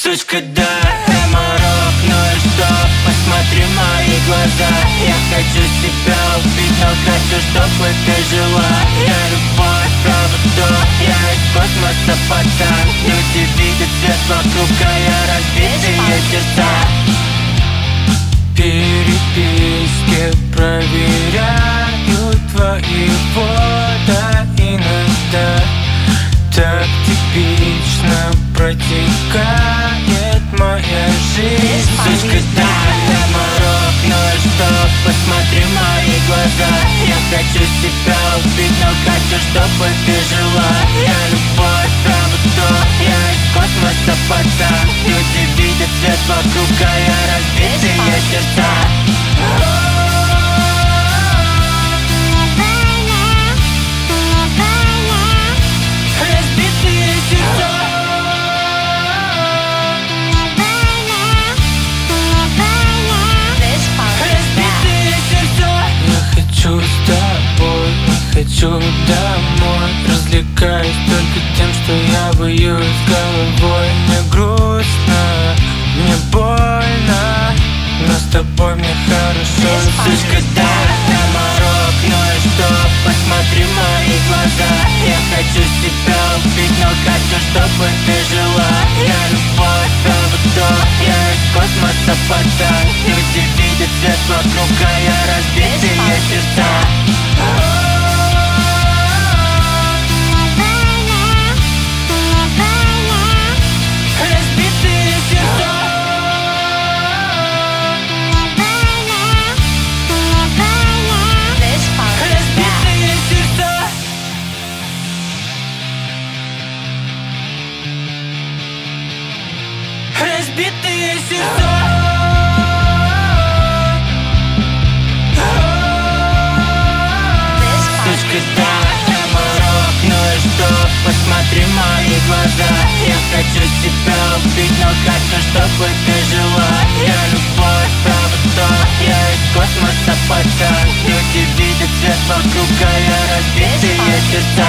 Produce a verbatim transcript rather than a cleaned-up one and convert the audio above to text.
Сучка, да, Эморок, ну и что? Посмотри в мои глаза. Я хочу себя убить, но хочу, чтобы ты жила. Я любовь, правда, кто? Я из космоса, пацан. Люди видят свет вокруг, а я разбитые сердца. Переписки проверяю твои фото иногда. Так типично протекает моя жизнь. Сучка, да, Эморок, ну и что? Посмотри в мои глаза. Я хочу себя убить, но хочу, чтобы ты жила. Я любовь, правда, кто? Я из космоса, пацан. Люди видят свет вокруг, а я разбитые сердца. Хочу домой, развлекаюсь только тем, что я боюсь головой. Мне грустно, мне больно, но с тобой мне хорошо. Сучка, да, Эморок, ну и что? Посмотри в мои глаза. Я хочу себя убить, но хочу, чтобы ты жила. Я любовь, правда, кто? Я из космоса, пацан. Люди видят свет вокруг, а я разбитые сердца. Разбитые сердца. Сучка, да, Эморок, ну и что? Посмотри в мои глаза. Я хочу себя убить, но хочу, чтобы ты жила. Я любовь, правда, кто? Я из космоса, пацан. Люди видят свет вокруг, а я разбитые сердца.